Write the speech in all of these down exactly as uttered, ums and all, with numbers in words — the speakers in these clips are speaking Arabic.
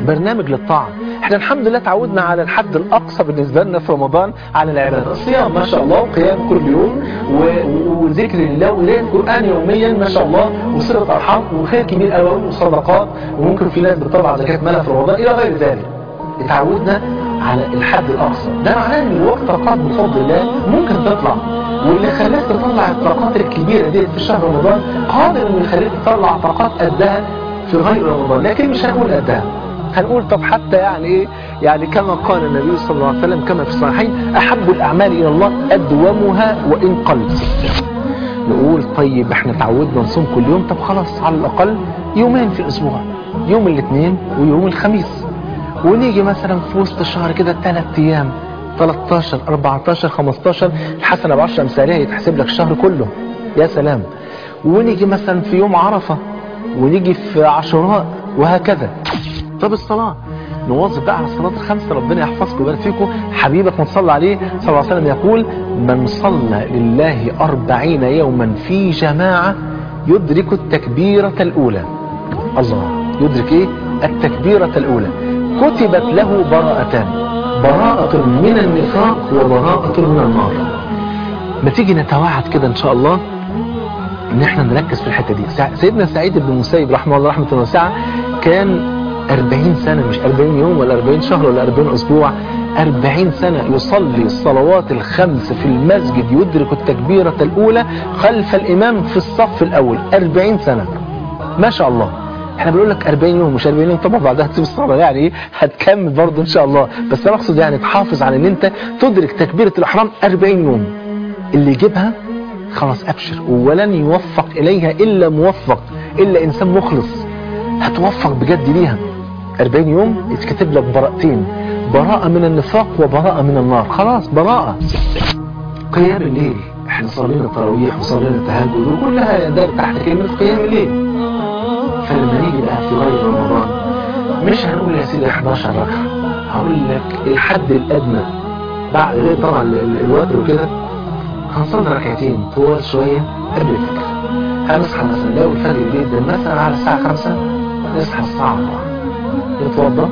برنامج للطاعة. احنا الحمد لله تعودنا على الحد الأقصى بالنسبة لنا في رمضان على العبادة، الصيام ما شاء الله، وقيام كل يوم وذكر الله وقراءة القرآن يوميا ما شاء الله، وصلة أرحام وخير كبير قوي وصدقات، وممكن في ناس بتطلع زكاة مالها في رمضان إلى غير ذلك. اتعودنا على الحد الأقصى، ده معناه ان الوقت طاقات بفضل الله ممكن تطلع، واللي خلاك تطلع الطاقات الكبيرة دي في شهر رمضان قادر انه يخليك تطلع طاقات قدها في غير رمضان، لكن مش هنقول قدها، هنقول طب حتى يعني ايه، يعني كما قال النبي صلى الله عليه وسلم كما في الصحيحين احب الاعمال الى الله ادومها وان قل. نقول طيب احنا تعودنا نصوم كل يوم، طب خلاص على الاقل يومين في الاسبوع، يوم الاثنين ويوم الخميس، ونيجي مثلا في وسط الشهر كده ثلاث ايام تلتاشر اربعتاشر خمستاشر، الحسنه بعشر امثالها يتحسب لك الشهر كله، يا سلام. ونيجي مثلا في يوم عرفه، ونيجي في عاشوراء، وهكذا. طب الصلاه نواظب بقى على الصلاه الخمسه، ربنا يحفظكم ويبارك فيكم. حبيبك ما تصلى عليه صلى الله عليه وسلم يقول من صلى لله أربعين يوما في جماعه يدرك التكبيره الاولى. الله، يدرك ايه؟ التكبيره الاولى. كتبت له براءتان، براءة من النفاق وبراءة من النار. ما تيجي نتواعد كده ان شاء الله ان احنا نركز في الحتة دي. سيدنا سعيد بن المسيب رحمه الله رحمة واسعة كان أربعين سنة، مش أربعين يوم ولا أربعين شهر ولا أربعين اسبوع، أربعين سنة يصلي الصلوات الخمس في المسجد، يدرك التكبيرة الاولى خلف الامام في الصف الاول. أربعين سنة ما شاء الله. احنا بنقول لك أربعين يوم مش أربعين يوم، طبعا بعدها تسيب الصلاه، يعني ايه هتكمل برضه ان شاء الله، بس انا اقصد يعني تحافظ على ان انت تدرك تكبيره الاحرام أربعين يوم. اللي يجيبها خلاص ابشر، ولن يوفق اليها الا موفق، الا انسان مخلص هتوفق بجد ليها. أربعين يوم يتكتب لك براءتين، براءه من النفاق وبراءه من النار، خلاص براءه. قيام الليل، احنا صلينا التراويح وصلينا التهجد وكلها يندرج تحت كلمه قيام الليل. فلما نيجي بقى في غير رمضان مش هنقول يا سيدي احداشر ركعه، هقول لك الحد الادنى بعد غير طبعا الوتر وكده، هنصلي ركعتين طوال شويه قبل الفجر. هنصحى مثلا لو الفجر جدا مثلا على الساعه خمسة، نصحى الساعه أربعة، نتوضا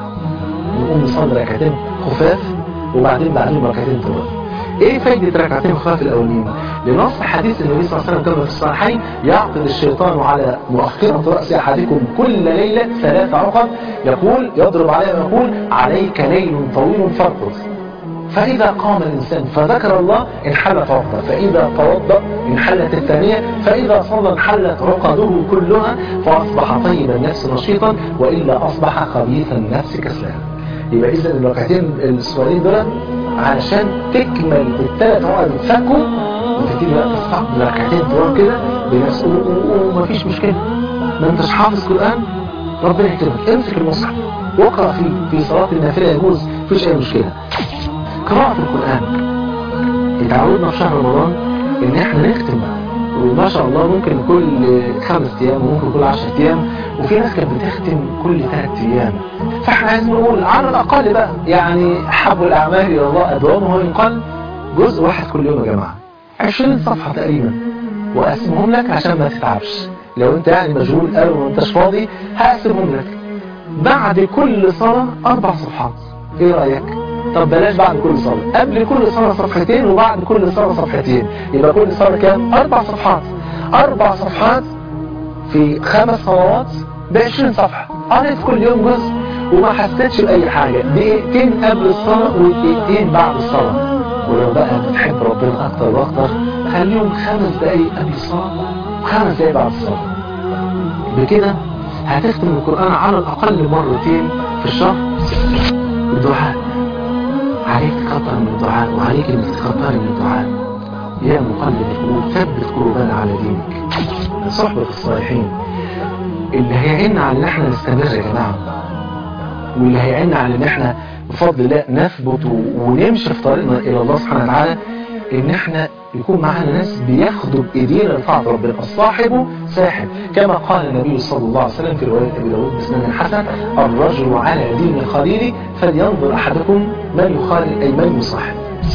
نقوم نصلي ركعتين خفاف، وبعدين بعدين ركعتين طوال. ايه فايدة ركعتين خفاف الاولين؟ لنص حديث النبي صلى الله عليه وسلم كما في الصحيحين يعقد الشيطان على مؤخرة رأس احدكم كل ليلة ثلاث عقد، يقول يضرب عليه ويقول عليك ليل طويل فارقد، فإذا قام الإنسان فذكر الله انحلت عقده، فإذا توضأ انحلت الثانية، فإذا صلى انحلت عقده كلها، فأصبح طيب النفس نشيطا، وإلا أصبح خبيث النفس كسلان. يبقى إذا الركعتين الصغيرين دول علشان تكمل الثلاث عقد يتفكوا، وتبتدي بقى تستقبل ركعتين طوال كده بنفس، ومفيش مشكلة. ما انتش حافظ قرآن ربنا يكتبك، امسك المصحف واقرأ فيه، في صلاة النافلة يجوز، مفيش أي مشكلة. قراءة القرآن، اتعودنا في شهر رمضان ان احنا نختم، وما شاء الله ممكن كل خمس ايام وممكن كل عشر ايام، وفي ناس كانت بتختم كل ثلاث ايام. فاحنا عايزين نقول على الاقل بقى يعني حب الاعمال الى الله ادومه وان قل، جزء واحد كل يوم يا جماعه، عشرين صفحه تقريبا، واقسمهم لك عشان ما تتعبش. لو انت يعني مشغول قوي وانتش فاضي هقسمهم لك بعد كل صلاه اربع صفحات، ايه رايك؟ طب بلاش بعد كل صلاة، قبل كل صلاة صفحتين، وبعد كل صلاة صفحتين، يبقى كل صلاة كام؟ أربع صفحات. أربع صفحات في خمس صلوات بعشرين صفحة، قريت كل يوم جزء وما حسيتش بأي حاجة، دقيقتين قبل الصلاة ودقيقتين بعد الصلاة. ولو بقى بتحب ربنا أكتر وأكتر خليهم خمس دقايق قبل الصلاة وخمس دقايق بعد الصلاة. بكده هتختم القرآن على الأقل مرتين في الشهر. الدعاء عليك خطر من الدعاء، وعليك انك تختار من الدعاء. يا مقلب القلوب ثبت قلوبنا على دينك. صحبة الصالحين اللي هيعيننا على ان احنا نستمر يا جماعه، واللي هيعيننا على ان احنا بفضل الله نثبت ونمشي في طريقنا الى الله سبحانه وتعالى، ان احنا يكون معانا ناس بياخدوا بايدينا لطاعه ربنا. الصاحب ساحب، كما قال النبي صلى الله عليه وسلم في روايه ابي داود بسند حسن: الرجل على دين خليله فلينظر احدكم من يخالل اي من يصاحب.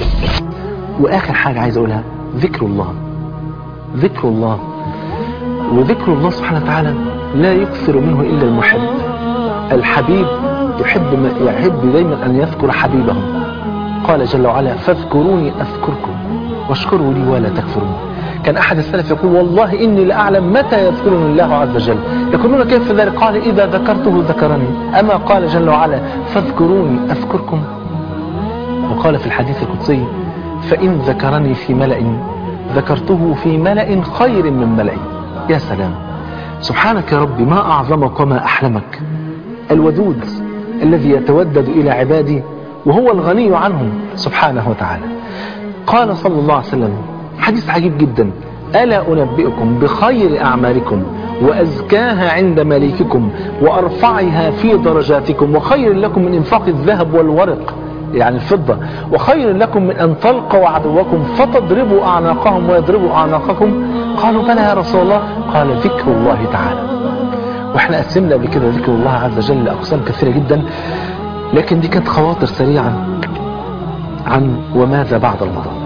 واخر حاجه عايز اقولها ذكر الله. ذكر الله وذكر الله سبحانه وتعالى لا يكثر منه الا المحب. الحبيب يحب, يحب دايما أن يذكر حبيبه. قال جل وعلا فاذكروني أذكركم واشكروا لي ولا تكفرون. كان أحد السلف يقول والله إني لأعلم متى يذكرني الله عز وجل. يقولون كيف ذلك؟ قال إذا ذكرته ذكرني. أما قال جل وعلا فاذكروني أذكركم. وقال في الحديث القدسي فإن ذكرني في ملأ ذكرته في ملأ خير من ملأ. يا سلام، سبحانك يا ربي، ما أعظمك وما أحلمك، الودود الذي يتودد إلى عبادي وهو الغني عنهم سبحانه وتعالى. قال صلى الله عليه وسلم حديث عجيب جدا: ألا أنبئكم بخير أعمالكم وأزكاها عند مليككم وأرفعها في درجاتكم وخير لكم من إنفاق الذهب والورق يعني الفضة وخير لكم من أن تلقوا عدوكم فتضربوا أعناقهم ويضربوا أعناقكم؟ قالوا بلى يا رسول الله. قال ذكر الله تعالى. واحنا قسمنا قبل كده ذكر الله عز وجل لأقسام كثيرة جدا، لكن دي كانت خواطر سريعة عن وماذا بعد رمضان.